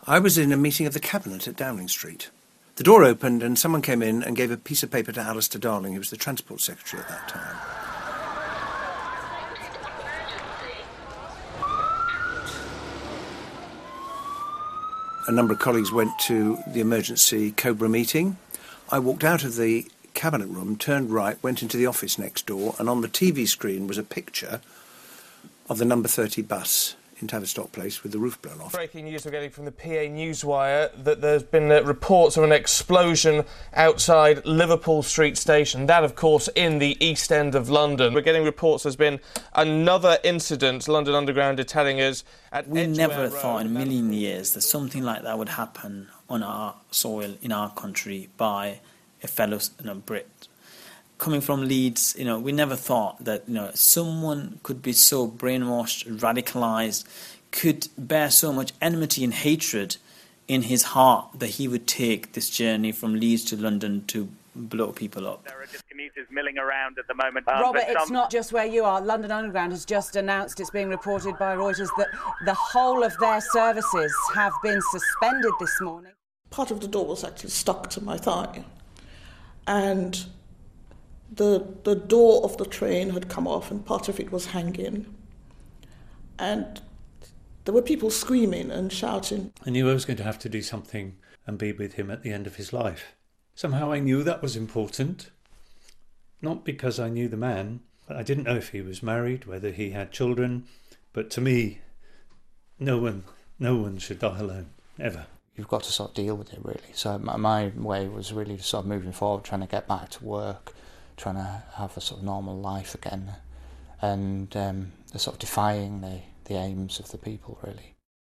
I was in a meeting of the Cabinet at Downing Street. The door opened and someone came in and gave a piece of paper to Alistair Darling, who was the Transport Secretary at that time. A number of colleagues went to the emergency Cobra meeting. I walked out of the Cabinet room, turned right, went into the office next door, and on the TV screen was a picture of the number 30 bus in Tavistock Place with the roof blown off. Breaking news we're getting from the PA Newswire that there's been reports of an explosion outside Liverpool Street Station. That, of course, in the East End of London. We're getting reports there's been another incident, London Underground are telling us, at We Edgware never Road. thought in a million years that something like that would happen on our soil, in our country, by a fellow Brit. Coming from Leeds, we never thought that, someone could be so brainwashed, radicalised, could bear so much enmity and hatred in his heart that he would take this journey from Leeds to London to blow people up. There are just commuters milling around at the moment. Robert, it's not just where you are. London Underground has just announced, it's being reported by Reuters, that the whole of their services have been suspended this morning. Part of the door was actually stuck to my thigh, and the door of the train had come off and part of it was hanging, and there were people screaming and shouting. I knew I was going to have to do something and be with him at the end of his life. Somehow I knew that was important, not because I knew the man, but I didn't know if he was married, whether he had children, but to me, no one should die alone, ever. You've got to sort of deal with it, really. So my way was really to sort of moving forward, trying to get back to work, trying to have a sort of normal life again, and sort of defying the aims of the people, really.